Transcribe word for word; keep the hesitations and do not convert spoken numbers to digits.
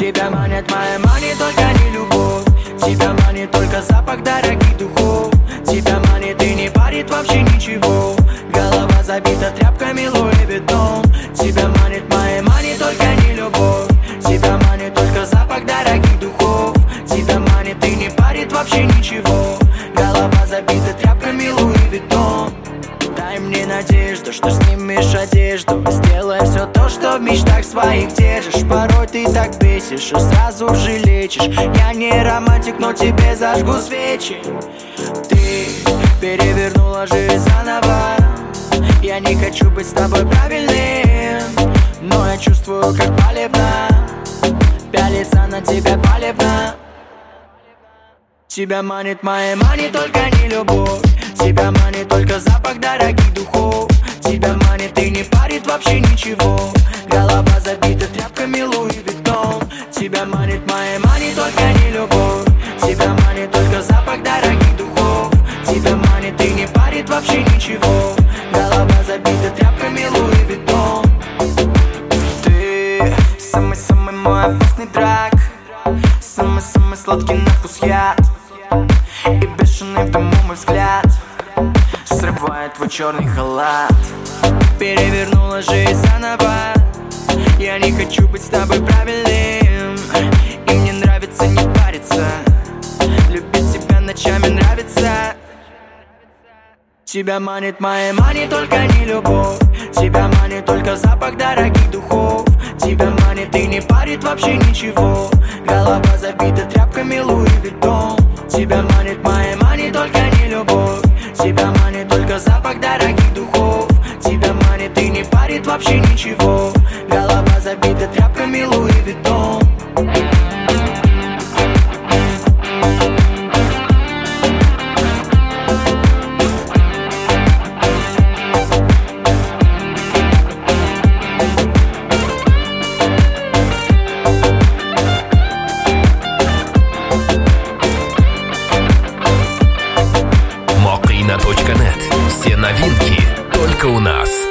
Тебя манит моя мани, только не любовь. Тебя манит только запах дорогих духов. Тебя манит и не парит вообще ничего. Голова забита тряпками Луи Виттон. Тебя манит моя мани, только не любовь. Тебя манит только запах дорогих духов. Тебя манит и не парит вообще ничего. Голова забита тряпками Луи Виттон. Дай мне надежду, что снимешь одежду. Сделай все то, что в мечтах своих держишь. Порой ты так бесишь и сразу же лечишь. Я не романтик, но тебе зажгу свечи. Ты перевернула жизнь заново. Я не хочу быть с тобой правильным, но я чувствую, как палевно пялиться на тебя палевно. Тебя манит моя мани, только не любовь. Тебя манит только запах дорогих духов. Тебя манит и не парит вообще ничего. Голова забита тряпками Луи Виттон. Тебя манит моя мани, только не любовь. Тебя манит только запах дорогих духов. Тебя манит и не парит вообще ничего. Голова забита тряпками Луи Виттон. Ты самый-самый мой опасный драк. Самый-самый сладкий на вкус яд. И бешеный в дыму мой взгляд срывает твой черный халат. Перевернула жизнь заново. Я не хочу быть с тобой правильным, и мне нравится не париться. Любить тебя ночами нравится. Тебя манит моя мани, только не любовь. Тебя манит только запах дорогих духов. Тебя манит и не парит вообще ничего. Голова забита тряпками Луи Виттон. Тебя манит моя мани, только не любовь. Тебя манит только запах дорогих духов. Тебя манит и не парит вообще ничего. Голова забита тряпками Луи Виттон. Mokina точка нет. Все новинки только у нас.